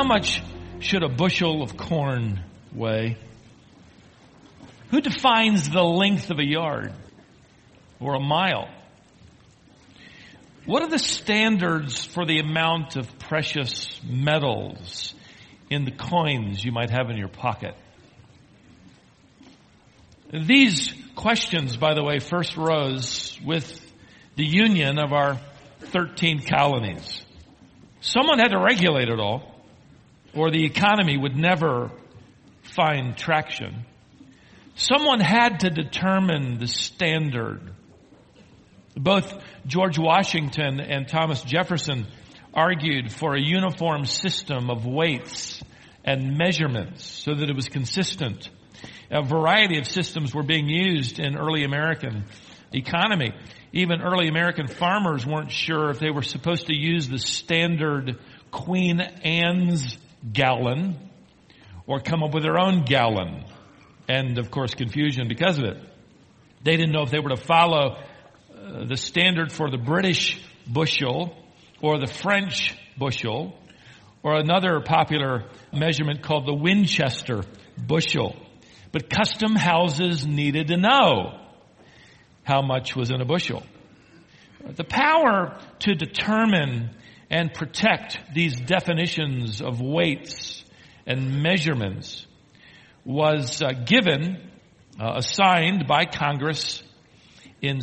How much should a bushel of corn weigh? Who defines the length of a yard or a mile? What are the standards for the amount of precious metals in the coins you might have in your pocket? These questions, by the way, first rose with the union of our 13 colonies. Someone had to regulate it all, or the economy would never find traction. Someone had to determine the standard. Both George Washington and Thomas Jefferson argued for a uniform system of weights and measurements so that it was consistent. A variety of systems were being used in early American economy. Even early American farmers weren't sure if they were supposed to use the standard Queen Anne's gallon or come up with their own gallon. And, of course, confusion because of it. They didn't know if they were to follow the standard for the British bushel or the French bushel or another popular measurement called the Winchester bushel. But custom houses needed to know how much was in a bushel. The power to determine and protect these definitions of weights and measurements was assigned by Congress in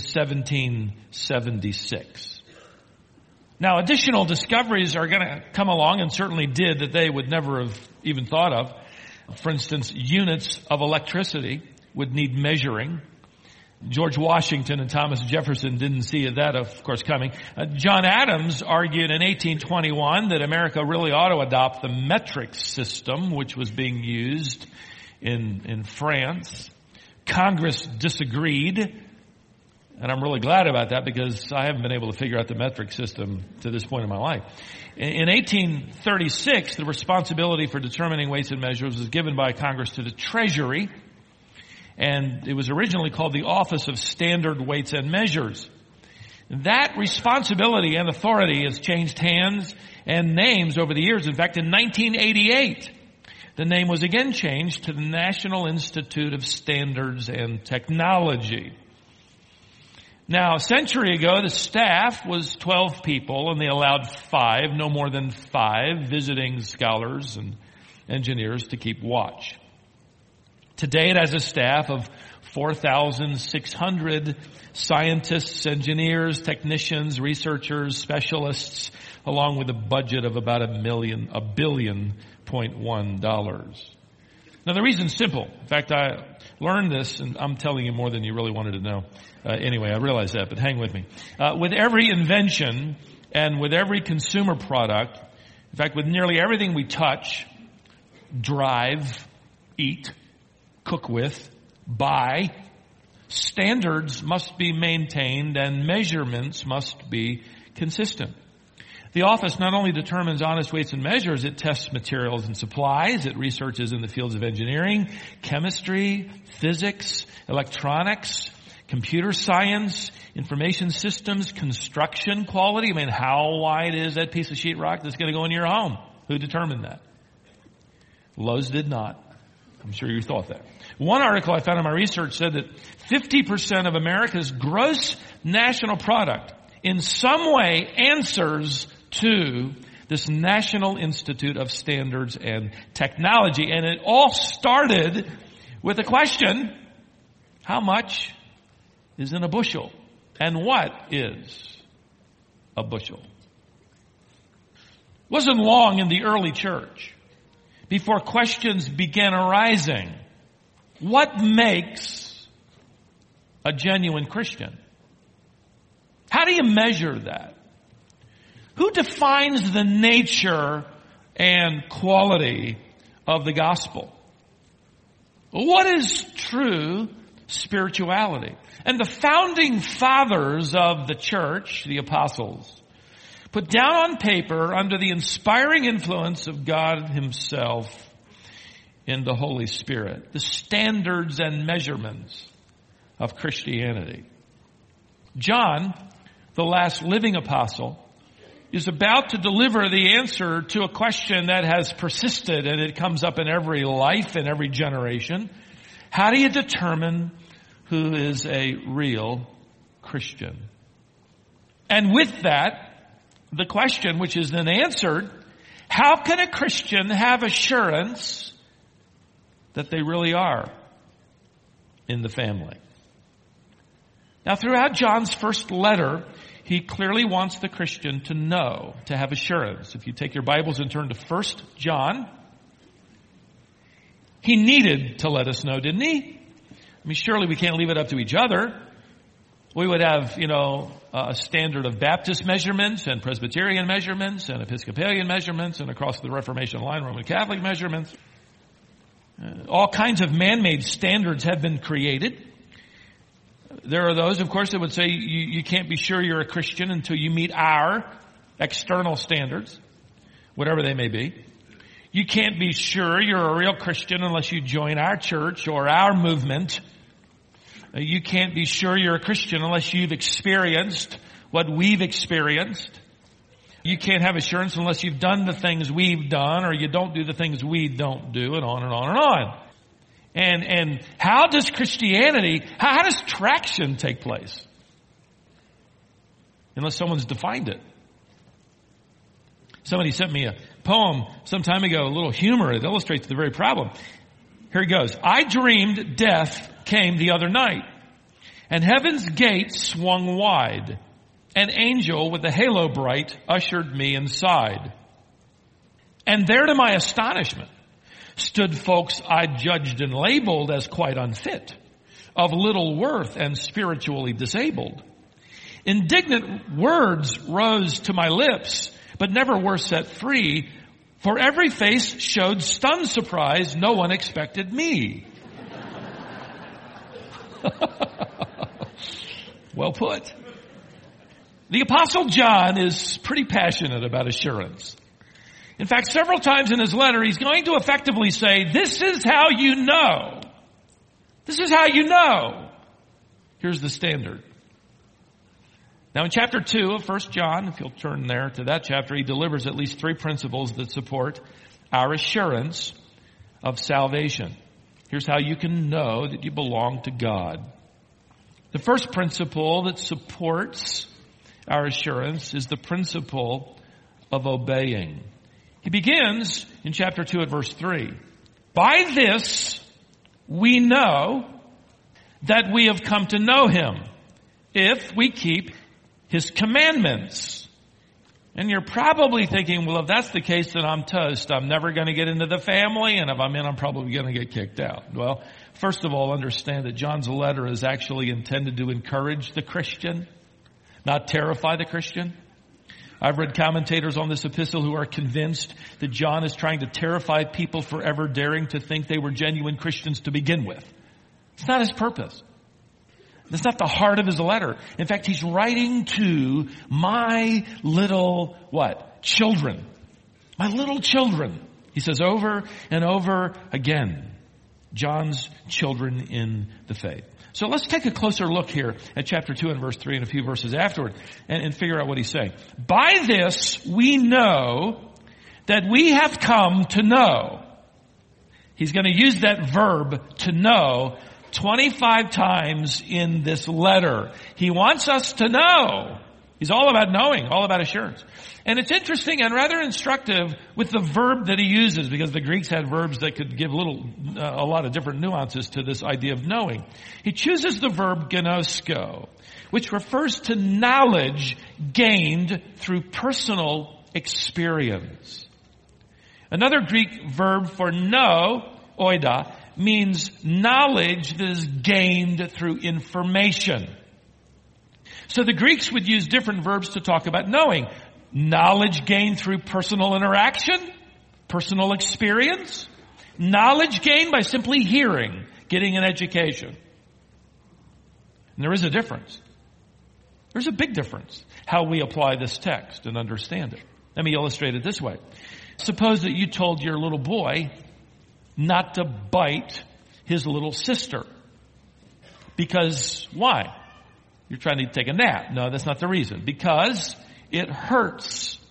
1776. Now, additional discoveries are going to come along, and certainly did, that they would never have even thought of. For instance, units of electricity would need measuring. George Washington and Thomas Jefferson didn't see that, of course, coming. John Adams argued in 1821 that America really ought to adopt the metric system, which was being used in France. Congress disagreed, and I'm really glad about that because I haven't been able to figure out the metric system to this point in my life. In 1836, the responsibility for determining weights and measures was given by Congress to the Treasury, and it was originally called the Office of Standard Weights and Measures. That responsibility and authority has changed hands and names over the years. In fact, in 1988, the name was again changed to the National Institute of Standards and Technology. Now, a century ago, the staff was 12 people, and they allowed 5, no more than 5, visiting scholars and engineers to keep watch. Today, it has a staff of 4,600 scientists, engineers, technicians, researchers, specialists, along with a budget of about $1.1 billion. Now, the reason's simple. In fact, I learned this, and I'm telling you more than you really wanted to know. Anyway, I realize that, but hang with me. With every invention and with every consumer product, in fact, with nearly everything we touch, drive, eat, cook with, buy, standards must be maintained and measurements must be consistent. The office not only determines honest weights and measures, it tests materials and supplies, it researches in the fields of engineering, chemistry, physics, electronics, computer science, information systems, construction quality. I mean, how wide is that piece of sheetrock that's going to go in your home? Who determined that? Lowe's did not. I'm sure you thought that. One article I found in my research said that 50% of America's gross national product in some way answers to this National Institute of Standards and Technology. And it all started with a question: how much is in a bushel? And what is a bushel? It wasn't long in the early church before questions began arising. What makes a genuine Christian? How do you measure that? Who defines the nature and quality of the gospel? What is true spirituality? And the founding fathers of the church, the apostles, put down on paper under the inspiring influence of God Himself in the Holy Spirit, the standards and measurements of Christianity. John, the last living apostle, is about to deliver the answer to a question that has persisted, and it comes up in every life and every generation. How do you determine who is a real Christian? And with that, the question which is then answered, how can a Christian have assurance that they really are in the family? Now, throughout John's first letter, he clearly wants the Christian to know, to have assurance. If you take your Bibles and turn to 1 John, he needed to let us know, didn't he? I mean, surely we can't leave it up to each other. We would have, a standard of Baptist measurements and Presbyterian measurements and Episcopalian measurements and across the Reformation line, Roman Catholic measurements. All kinds of man-made standards have been created. There are those, of course, that would say you can't be sure you're a Christian until you meet our external standards, whatever they may be. You can't be sure you're a real Christian unless you join our church or our movement. You can't be sure you're a Christian unless you've experienced what we've experienced. You can't have assurance unless you've done the things we've done, or you don't do the things we don't do, and on and on and on. And how does Christianity, how does traction take place? Unless someone's defined it. Somebody sent me a poem some time ago, a little humor. It illustrates the very problem. Here it goes. I dreamed death came the other night, and heaven's gate swung wide. An angel with a halo bright ushered me inside. And there, to my astonishment, stood folks I judged and labeled as quite unfit, of little worth and spiritually disabled. Indignant words rose to my lips, but never were set free, for every face showed stunned surprise. No one expected me. Well put. The Apostle John is pretty passionate about assurance. In fact, several times in his letter, he's going to effectively say, this is how you know. This is how you know. Here's the standard. Now, in chapter 2 of 1 John, if you'll turn there to that chapter, he delivers at least 3 principles that support our assurance of salvation. Here's how you can know that you belong to God. The first principle that supports our assurance is the principle of obeying. He begins in chapter 2 at verse 3. By this we know that we have come to know him, if we keep his commandments. And you're probably thinking, well, if that's the case, then I'm toast. I'm never going to get into the family, and if I'm in, I'm probably going to get kicked out. Well, first of all, understand that John's letter is actually intended to encourage the Christian, not terrify the Christian. I've read commentators on this epistle who are convinced that John is trying to terrify people forever daring to think they were genuine Christians to begin with. It's not his purpose. That's not the heart of his letter. In fact, he's writing to my little, children. My little children. He says over and over again. John's children in the faith. So let's take a closer look here at chapter 2 and verse 3 and a few verses afterward and figure out what he's saying. By this we know that we have come to know. He's going to use that verb to know 25 times in this letter. He wants us to know. He's all about knowing, all about assurance. And it's interesting and rather instructive with the verb that he uses, because the Greeks had verbs that could give a lot of different nuances to this idea of knowing. He chooses the verb gnosko, which refers to knowledge gained through personal experience. Another Greek verb for know, oida, means knowledge that is gained through information. So the Greeks would use different verbs to talk about knowing. Knowledge gained through personal interaction, personal experience. Knowledge gained by simply hearing, getting an education. And there is a difference. There's a big difference how we apply this text and understand it. Let me illustrate it this way. Suppose that you told your little boy not to bite his little sister. Because why? You're trying to take a nap. No, that's not the reason. Because it hurts.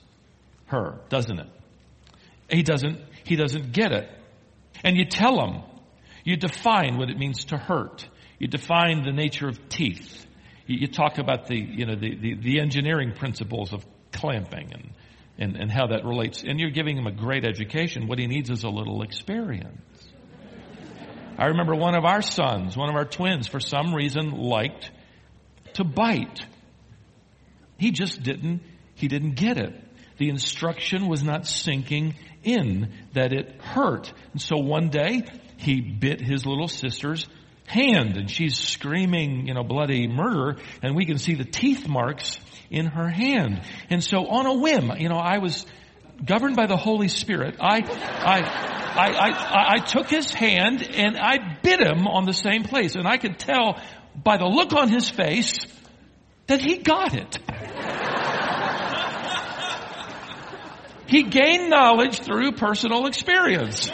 her, doesn't it? He doesn't get it. And you tell him, you define what it means to hurt. You define the nature of teeth. You talk about the engineering principles of clamping and how that relates. And you're giving him a great education. What he needs is a little experience. I remember one of our sons, one of our twins, for some reason liked to bite. He didn't get it. The instruction was not sinking in that it hurt. And so one day he bit his little sister's hand, and she's screaming, bloody murder, and we can see the teeth marks in her hand. And so on a whim, I was governed by the Holy Spirit. I took his hand and I bit him on the same place, and I could tell by the look on his face that he got it. He gained knowledge through personal experience.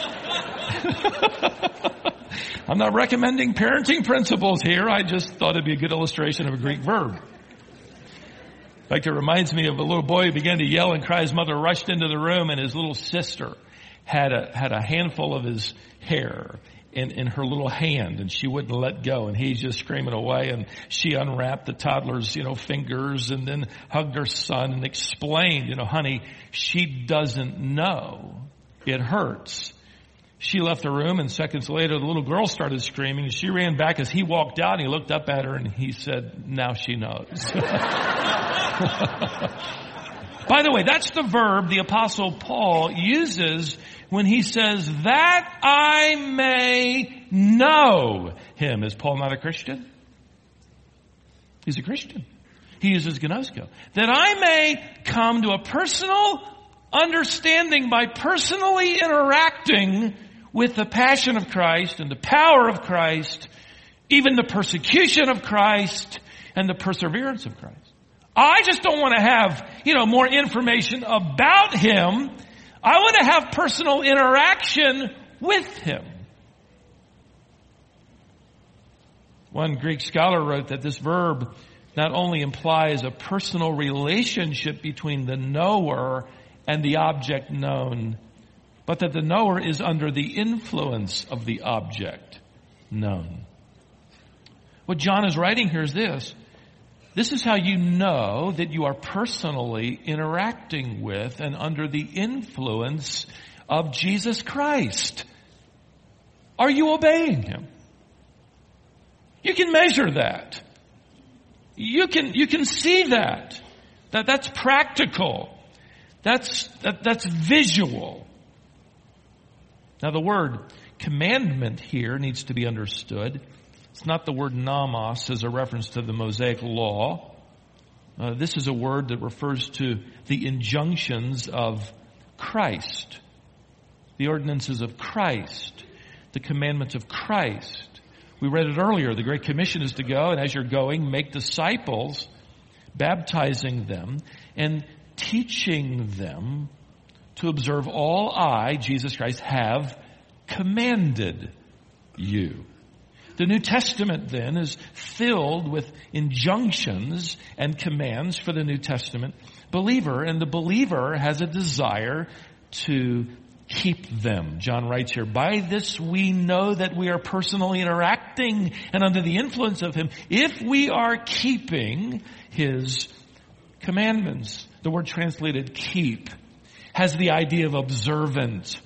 I'm not recommending parenting principles here. I just thought it'd be a good illustration of a Greek verb. In fact, it reminds me of a little boy who began to yell and cry. His mother rushed into the room, and his little sister had a handful of his hair in her little hand, and she wouldn't let go, and he's just screaming away, and she unwrapped the toddler's, fingers, and then hugged her son and explained, honey, she doesn't know. It hurts. She left the room, and seconds later, the little girl started screaming, and she ran back as he walked out, and he looked up at her, and he said, now she knows. By the way, that's the verb the Apostle Paul uses when he says, that I may know him. Is Paul not a Christian? He's a Christian. He uses gnosko. That I may come to a personal understanding by personally interacting with the passion of Christ and the power of Christ, even the persecution of Christ and the perseverance of Christ. I just don't want to have, more information about him. I want to have personal interaction with him. One Greek scholar wrote that this verb not only implies a personal relationship between the knower and the object known, but that the knower is under the influence of the object known. What John is writing here is this. This is how you know that you are personally interacting with and under the influence of Jesus Christ. Are you obeying him? You can measure that. You can see that. That's practical. That's visual. Now the word commandment here needs to be understood. It's not the word nomos as a reference to the Mosaic law. This is a word that refers to the injunctions of Christ, the ordinances of Christ, the commandments of Christ. We read it earlier. The Great Commission is to go, and as you're going, make disciples, baptizing them and teaching them to observe all I, Jesus Christ, have commanded you. The New Testament then is filled with injunctions and commands for the New Testament believer, and the believer has a desire to keep them. John writes here, by this we know that we are personally interacting and under the influence of him if we are keeping his commandments. The word translated keep has the idea of observant,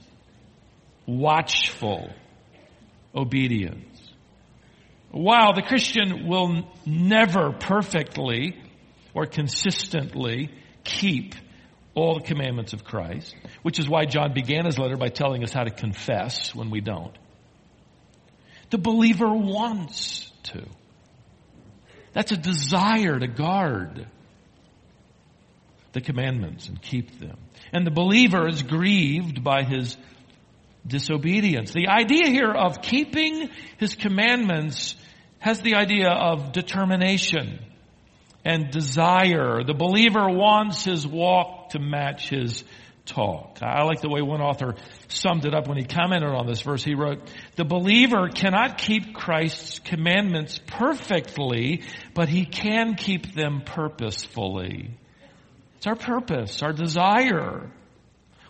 watchful obedience. While the Christian will never perfectly or consistently keep all the commandments of Christ, which is why John began his letter by telling us how to confess when we don't, the believer wants to. That's a desire to guard the commandments and keep them. And the believer is grieved by his disobedience. The idea here of keeping his commandments has the idea of determination and desire. The believer wants his walk to match his talk. I like the way one author summed it up when he commented on this verse. He wrote, the believer cannot keep Christ's commandments perfectly, but he can keep them purposefully. It's our purpose, our desire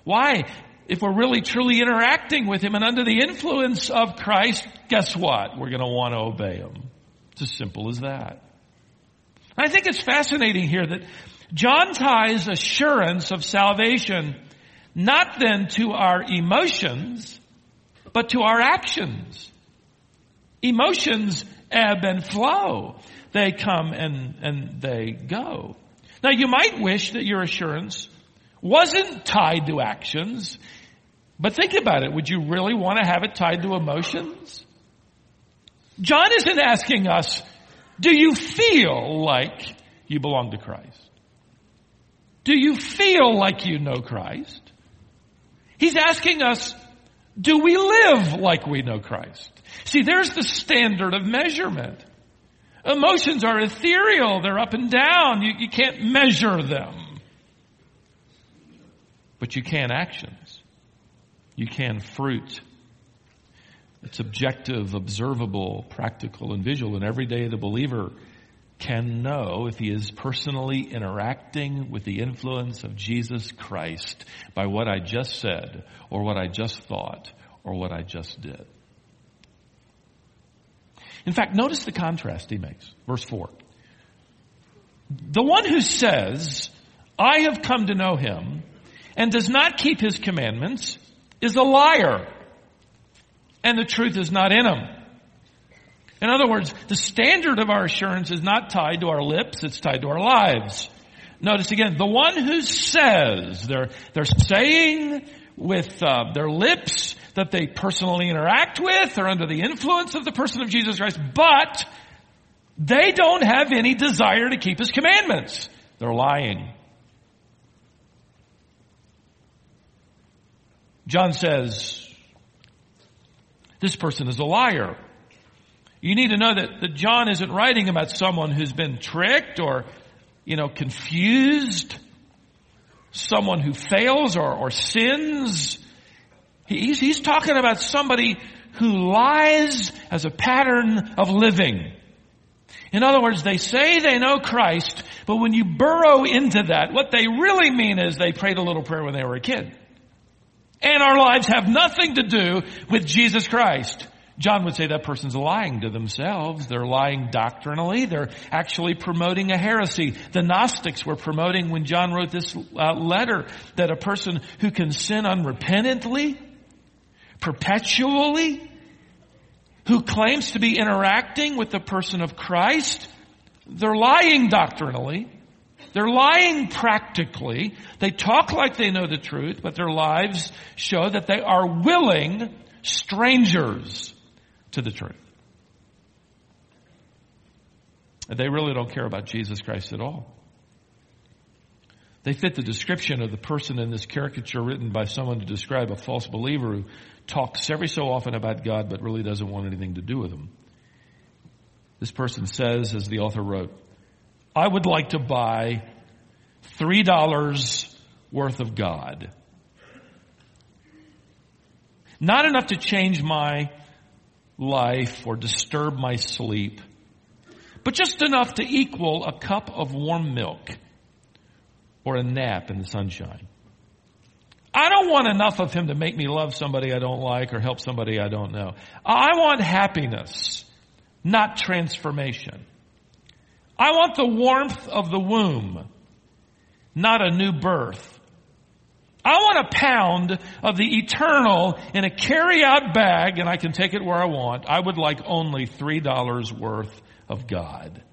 Why? If we're really truly interacting with Him and under the influence of Christ, guess what? We're going to want to obey Him. It's as simple as that. I think it's fascinating here that John ties assurance of salvation not then to our emotions, but to our actions. Emotions ebb and flow. They come and they go. Now you might wish that your assurance wasn't tied to actions, but think about it. Would you really want to have it tied to emotions? John isn't asking us, do you feel like you belong to Christ? Do you feel like you know Christ? He's asking us, do we live like we know Christ? See, there's the standard of measurement. Emotions are ethereal. They're up and down. You can't measure them. But you can actions. You can fruit. It's objective, observable, practical, and visual. And every day the believer can know if he is personally interacting with the influence of Jesus Christ by what I just said, or what I just thought, or what I just did. In fact, notice the contrast he makes. Verse 4. The one who says, I have come to know Him, and does not keep His commandments, is a liar, and the truth is not in him. In other words, the standard of our assurance is not tied to our lips, it's tied to our lives. Notice again, the one who says, they're saying with their lips that they personally interact with or under the influence of the person of Jesus Christ, but they don't have any desire to keep His commandments. They're lying. John says, this person is a liar. You need to know that John isn't writing about someone who's been tricked or, confused, someone who fails or sins. He's talking about somebody who lies as a pattern of living. In other words, they say they know Christ, but when you burrow into that, what they really mean is they prayed a little prayer when they were a kid. And our lives have nothing to do with Jesus Christ. John would say that person's lying to themselves. They're lying doctrinally. They're actually promoting a heresy. The Gnostics were promoting, when John wrote this letter, that a person who can sin unrepentantly, perpetually, who claims to be interacting with the person of Christ, they're lying doctrinally. They're lying practically. They talk like they know the truth, but their lives show that they are willing strangers to the truth. And they really don't care about Jesus Christ at all. They fit the description of the person in this caricature written by someone to describe a false believer who talks every so often about God but really doesn't want anything to do with Him. This person says, as the author wrote, I would like to buy $3 worth of God. Not enough to change my life or disturb my sleep, but just enough to equal a cup of warm milk or a nap in the sunshine. I don't want enough of Him to make me love somebody I don't like or help somebody I don't know. I want happiness, not transformation. I want the warmth of the womb, not a new birth. I want a pound of the eternal in a carry-out bag, and I can take it where I want. I would like only $3 worth of God.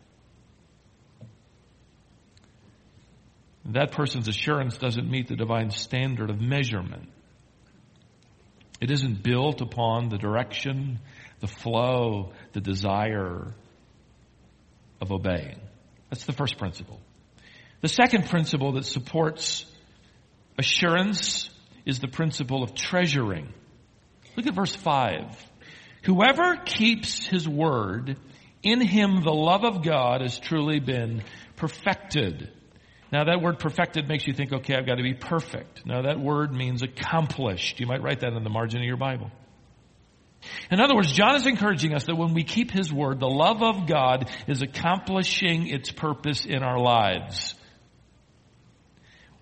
That person's assurance doesn't meet the divine standard of measurement. It isn't built upon the direction, the flow, the desire of obeying. That's the first principle. The second principle that supports assurance is the principle of treasuring. Look at verse 5. Whoever keeps His word, in him the love of God has truly been perfected. Now that word perfected makes you think, okay, I've got to be perfect. No, that word means accomplished. You might write that in the margin of your Bible. In other words, John is encouraging us that when we keep His word, the love of God is accomplishing its purpose in our lives.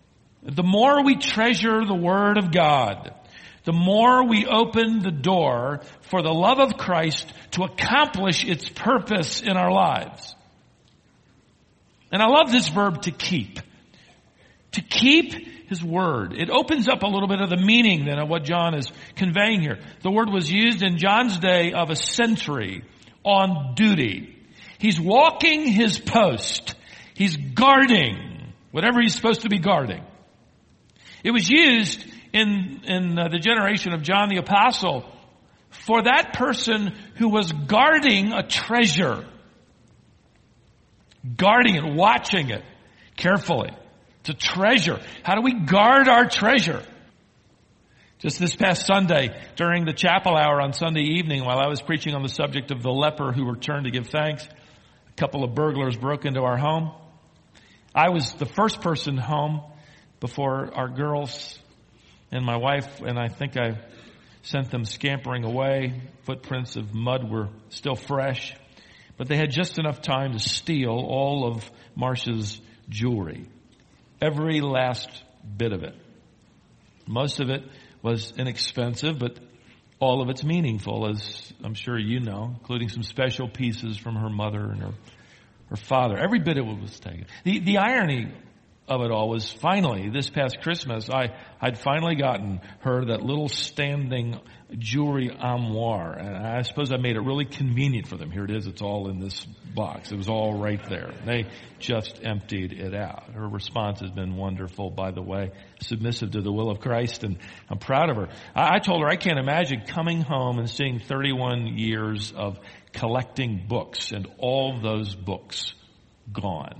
The more we treasure the Word of God, the more we open the door for the love of Christ to accomplish its purpose in our lives. And I love this verb, to keep. To keep His Word. It opens up a little bit of the meaning then of what John is conveying here. The word was used in John's day of a sentry on duty. He's walking his post. He's guarding whatever he's supposed to be guarding. It was used in the generation of John the Apostle for that person who was guarding a treasure. Guarding it, watching it carefully. It's a treasure. How do we guard our treasure? Just this past Sunday, during the chapel hour on Sunday evening, while I was preaching on the subject of the leper who returned to give thanks, a couple of burglars broke into our home. I was the first person home before our girls and my wife, and I think I sent them scampering away. Footprints of mud were still fresh, but they had just enough time to steal all of Marcia's jewelry. Every last bit of it. Most of it was inexpensive, but all of it's meaningful, as I'm sure you know, including some special pieces from her mother and her father. Every bit of it was taken. The irony of it all was finally, this past Christmas, I'd finally gotten her that little standing jewelry armoire. And I suppose I made it really convenient for them. Here it is. It's all in this box. It was all right there. They just emptied it out. Her response has been wonderful, by the way, submissive to the will of Christ, and I'm proud of her. I told her I can't imagine coming home and seeing 31 years of collecting books and all those books gone.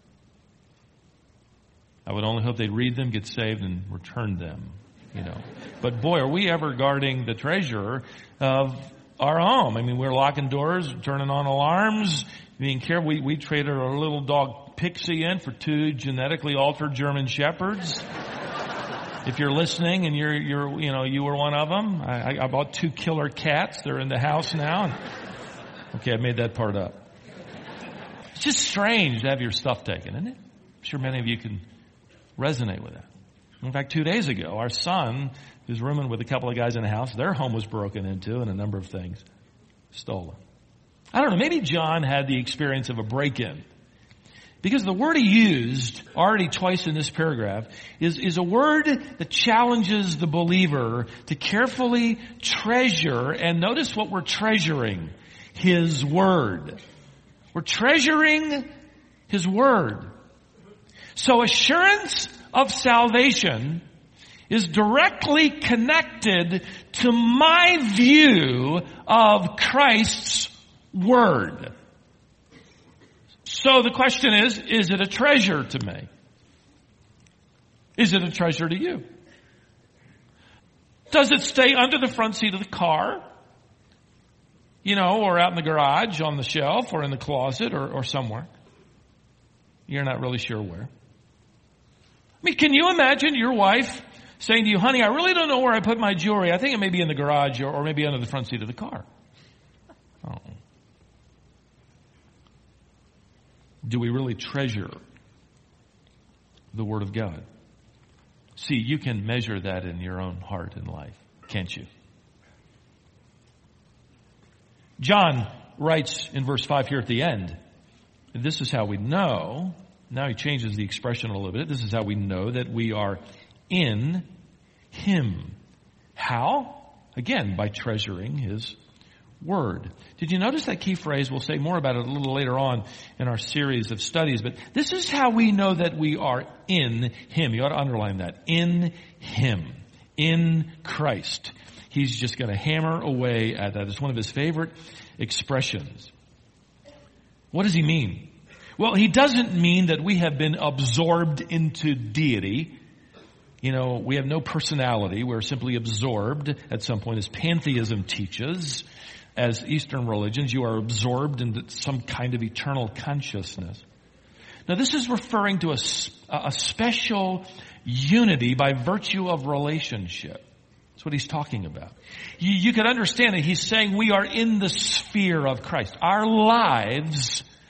I would only hope they'd read them, get saved, and return them, you know. But boy, are we ever guarding the treasure of our home. I mean, we're locking doors, turning on alarms, being careful. We traded our little dog Pixie in for 2 genetically altered German Shepherds. If you're listening and you were one of them, I bought 2 killer cats. They're in the house now. Okay, I made that part up. It's just strange to have your stuff taken, isn't it? I'm sure many of you can resonate with that. In fact, 2 days ago, our son, who's rooming with a couple of guys in the house, their home was broken into and a number of things stolen. I don't know, maybe John had the experience of a break-in. Because the word he used already twice in this paragraph is a word that challenges the believer to carefully treasure, and notice what we're treasuring, His Word. We're treasuring His Word. So assurance of salvation is directly connected to my view of Christ's Word. So the question is it a treasure to me? Is it a treasure to you? Does it stay under the front seat of the car? You know, or out in the garage, on the shelf, or in the closet, or somewhere? You're not really sure where. I mean, can you imagine your wife saying to you, honey, I really don't know where I put my jewelry. I think it may be in the garage or maybe under the front seat of the car. Oh. Do we really treasure the Word of God? See, you can measure that in your own heart and life, can't you? John writes in verse 5 here at the end, this is how we know. Now he changes the expression a little bit. This is how we know that we are in Him. How? Again, by treasuring His Word. Did you notice that key phrase? We'll say more about it a little later on in our series of studies, but this is how we know that we are in Him. You ought to underline that. In Him. In Christ. He's just going to hammer away at that. It's one of his favorite expressions. What does he mean? Well, he doesn't mean that we have been absorbed into deity. You know, we have no personality. We're simply absorbed at some point, as pantheism teaches. As Eastern religions, you are absorbed into some kind of eternal consciousness. Now, this is referring to a special unity by virtue of relationship. That's what he's talking about. You can understand that he's saying we are in the sphere of Christ. Our lives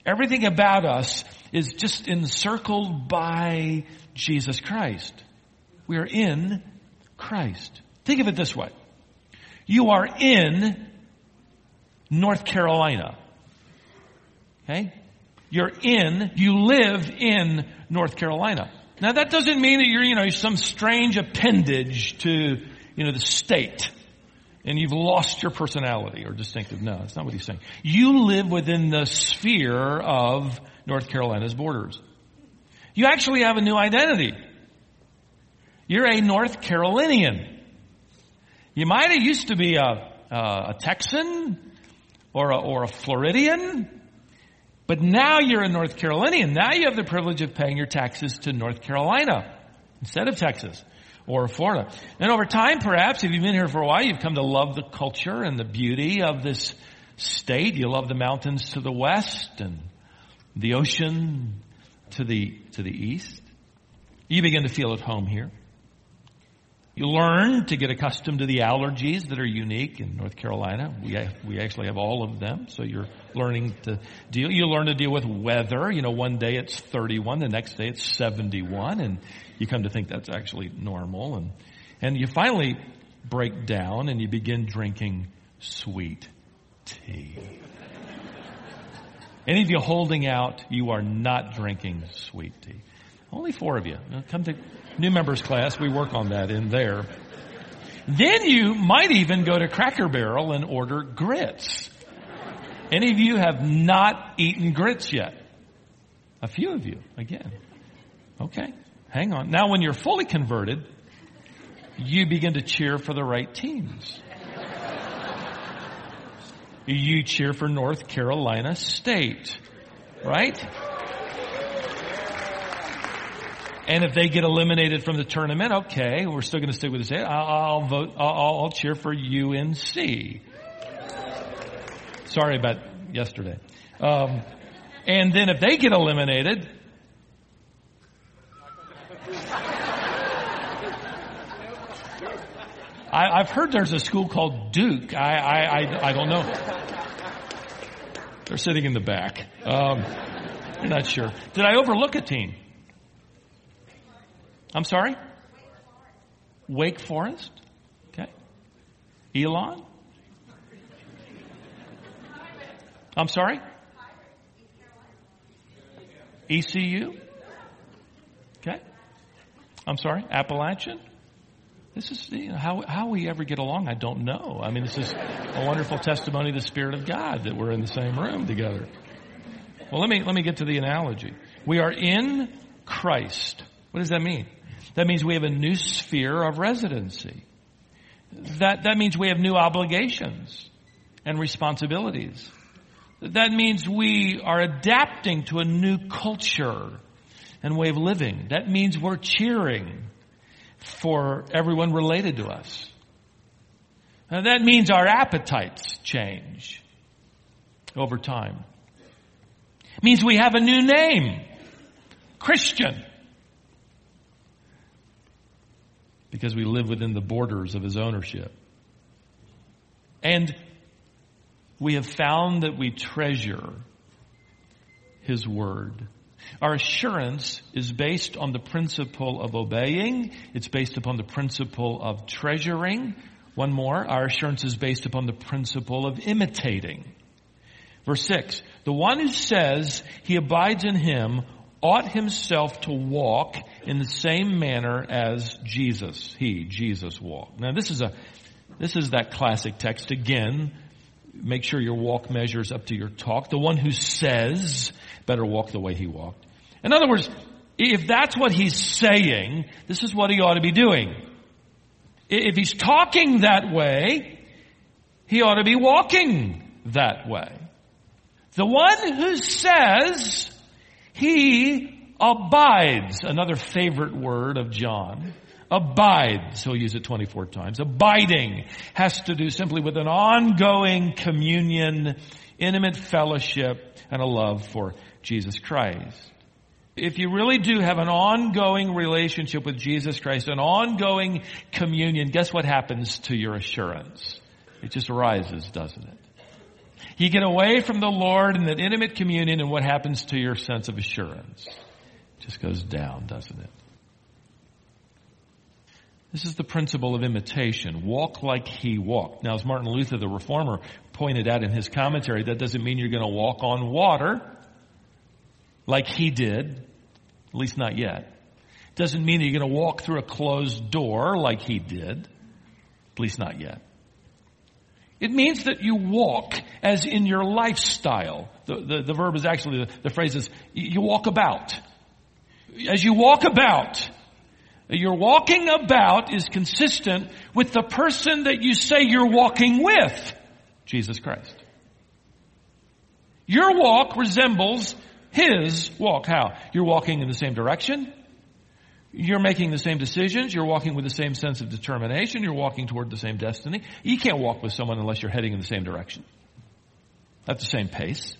Everything about us is just encircled by Jesus Christ. We are in Christ. Think of it this way. You are in North Carolina. Okay? You live in North Carolina. Now that doesn't mean that you're some strange appendage to, the state. And you've lost your personality or distinctive. No, that's not what he's saying. You live within the sphere of North Carolina's borders. You actually have a new identity. You're a North Carolinian. You might have used to be a Texan or a Floridian, but now you're a North Carolinian. Now you have the privilege of paying your taxes to North Carolina instead of Texas or Florida. And over time, perhaps, if you've been here for a while, you've come to love the culture and the beauty of this state. You love the mountains to the west and the ocean to the east. You begin to feel at home here. You learn to get accustomed to the allergies that are unique in North Carolina. We actually have all of them, so you're learning to deal. You learn to deal with weather. One day it's 31, the next day it's 71, and you come to think that's actually normal. And you finally break down and you begin drinking sweet tea. Any of you holding out, you are not drinking sweet tea. Only 4 of you. Come to new members class. We work on that in there. Then you might even go to Cracker Barrel and order grits. Any of you have not eaten grits yet? A few of you, again. Okay, hang on. Now when you're fully converted, you begin to cheer for the right teams. You cheer for North Carolina State, right? And if they get eliminated from the tournament, okay, we're still going to stick with the state. I'll cheer for UNC. Sorry about yesterday. And then if they get eliminated, I've heard there's a school called Duke. I don't know. They're sitting in the back. I'm not sure. Did I overlook a team? I'm sorry? Wake Forest? Okay. Elon? I'm sorry? ECU? Okay. I'm sorry? Appalachian? This is, how we ever get along, I don't know. I mean, this is a wonderful testimony of the Spirit of God that we're in the same room together. Well, let me get to the analogy. We are in Christ. What does that mean? That means we have a new sphere of residency. That means we have new obligations and responsibilities. That means we are adapting to a new culture and way of living. That means we're cheering for everyone related to us. Now, that means our appetites change over time. It means we have a new name, Christian. Because we live within the borders of His ownership. And we have found that we treasure His Word. Our assurance is based on the principle of obeying. It's based upon the principle of treasuring. One more, our assurance is based upon the principle of imitating. Verse 6, the one who says he abides in Him ought himself to walk in the same manner as Jesus. Jesus walked. Now this is that classic text again. Make sure your walk measures up to your talk. The one who says better walk the way he walked. In other words, if that's what he's saying, this is what he ought to be doing. If he's talking that way, he ought to be walking that way. The one who says he abides, another favorite word of John, abides, he'll use it 24 times. Abiding has to do simply with an ongoing communion, intimate fellowship, and a love for Jesus Christ. If you really do have an ongoing relationship with Jesus Christ, an ongoing communion, guess what happens to your assurance? It just rises, doesn't it? You get away from the Lord in that intimate communion, and what happens to your sense of assurance? It just goes down, doesn't it? This is the principle of imitation. Walk like he walked. Now, as Martin Luther, the Reformer, pointed out in his commentary, that doesn't mean you're going to walk on water like he did, at least not yet. It doesn't mean that you're going to walk through a closed door like he did, at least not yet. It means that you walk as in your lifestyle. The verb is actually, the phrase is, you walk about. As you walk about, your walking about is consistent with the person that you say you're walking with, Jesus Christ. Your walk resembles his walk. How? You're walking in the same direction. You're making the same decisions. You're walking with the same sense of determination. You're walking toward the same destiny. You can't walk with someone unless you're heading in the same direction. At the same pace.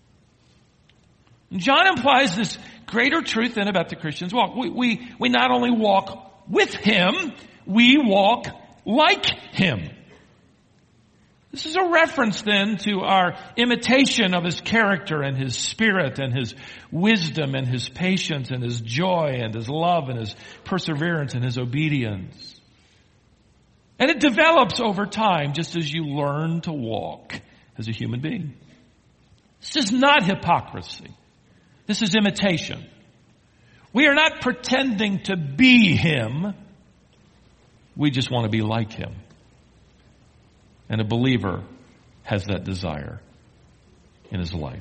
John implies this greater truth then about the Christian's walk. We not only walk with him, we walk like him. This is a reference then to our imitation of his character and his spirit and his wisdom and his patience and his joy and his love and his perseverance and his obedience. And it develops over time just as you learn to walk as a human being. This is not hypocrisy. This is imitation. We are not pretending to be him. We just want to be like him. And a believer has that desire in his life.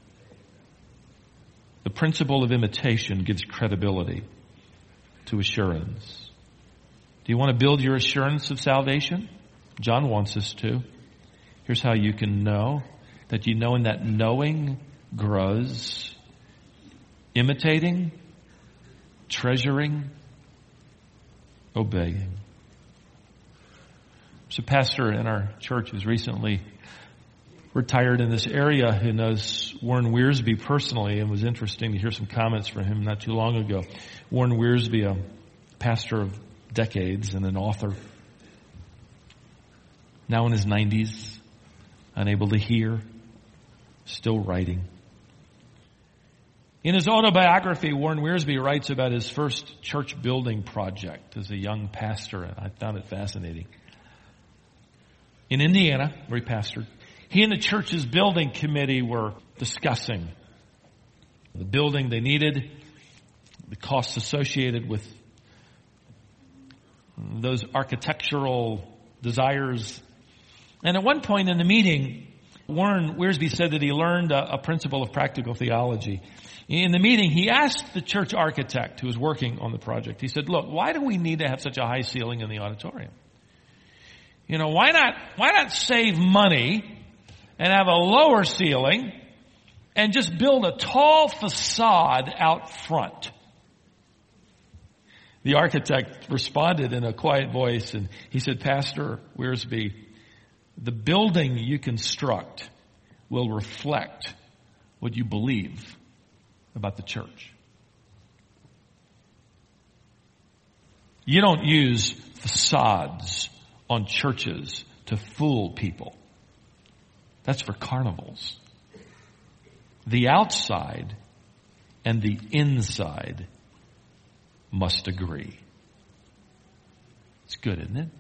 The principle of imitation gives credibility to assurance. Do you want to build your assurance of salvation? John wants us to. Here's how you can know that you know, and that knowing grows. Imitating, treasuring, obeying. There's a pastor in our church who's recently retired in this area who knows Warren Wiersbe personally, and was interesting to hear some comments from him not too long ago. Warren Wiersbe, a pastor of decades and an author, now in his 90s, unable to hear, still writing. In his autobiography, Warren Wiersbe writes about his first church building project as a young pastor, and I found it fascinating. In Indiana, where he pastored, he and the church's building committee were discussing the building they needed, the costs associated with those architectural desires. And at one point in the meeting, Warren Wiersbe said that he learned a principle of practical theology. In the meeting, he asked the church architect who was working on the project, he said, look, why do we need to have such a high ceiling in the auditorium? You know, why not save money and have a lower ceiling and just build a tall facade out front? The architect responded in a quiet voice, and he said, Pastor Wiersbe, the building you construct will reflect what you believe about the church. You don't use facades on churches to fool people. That's for carnivals. The outside and the inside must agree. It's good, isn't it?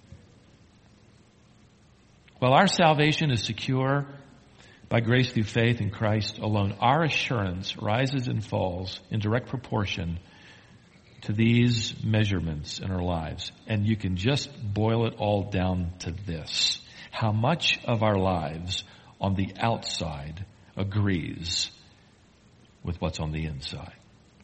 While our salvation is secure by grace through faith in Christ alone, our assurance rises and falls in direct proportion to these measurements in our lives. And you can just boil it all down to this: how much of our lives on the outside agrees with what's on the inside.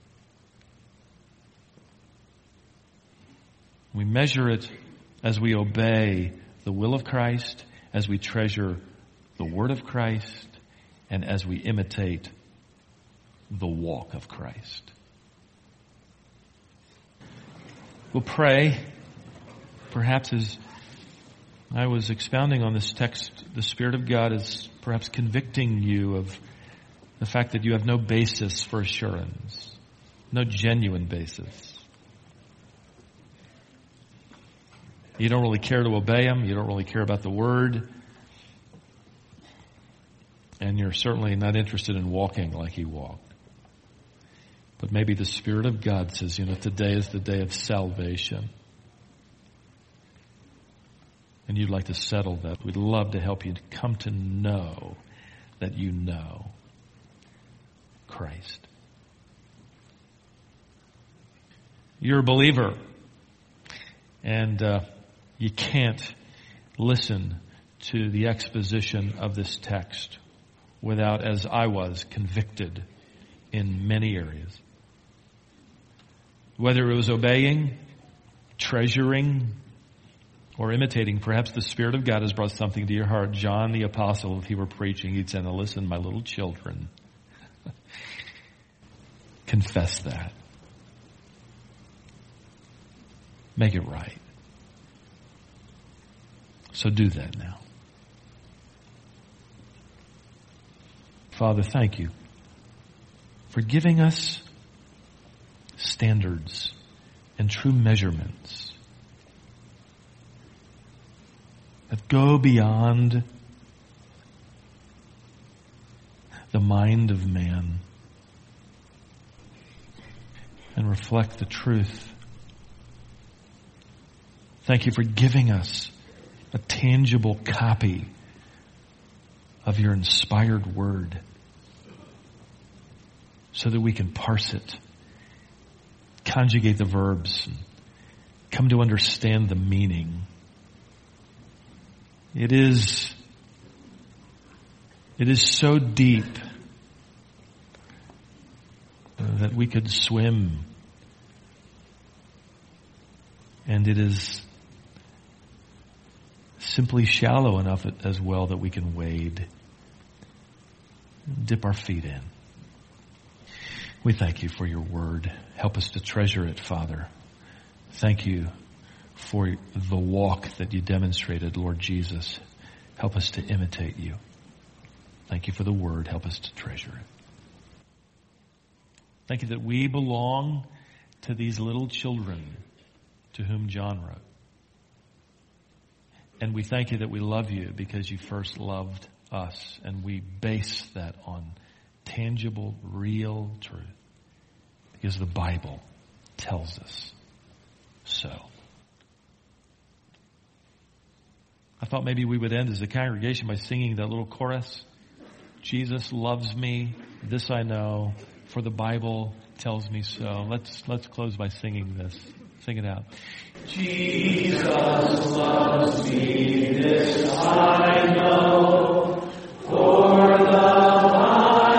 We measure it as we obey the will of Christ, as we treasure the word of Christ, and as we imitate the walk of Christ. We'll pray. Perhaps as I was expounding on this text, the Spirit of God is perhaps convicting you of the fact that you have no basis for assurance, no genuine basis. You don't really care to obey Him. You don't really care about the Word. And you're certainly not interested in walking like he walked. But maybe the Spirit of God says, today is the day of salvation. And you'd like to settle that. We'd love to help you come to know that you know Christ. You're a believer. And you can't listen to the exposition of this text without, as I was, convicted in many areas. Whether it was obeying, treasuring, or imitating, perhaps the Spirit of God has brought something to your heart. John the Apostle, if he were preaching, he'd say, "Now listen, my little children, confess that. Make it right." So do that now. Father, thank you for giving us standards and true measurements that go beyond the mind of man and reflect the truth. Thank you for giving us a tangible copy of your inspired word so that we can parse it, conjugate the verbs, and come to understand the meaning. It is so deep that we could swim, and it is simply shallow enough as well that we can wade, dip our feet in. We thank you for your word. Help us to treasure it, Father. Thank you for the walk that you demonstrated, Lord Jesus. Help us to imitate you. Thank you for the word. Help us to treasure it. Thank you that we belong to these little children to whom John wrote. And we thank you that we love you because you first loved us. And we base that on tangible, real truth. Because the Bible tells us so. I thought maybe we would end as a congregation by singing that little chorus. Jesus loves me, this I know, for the Bible tells me so. Let's close by singing this. Sing it out. Jesus loves me, this I know, for the Bible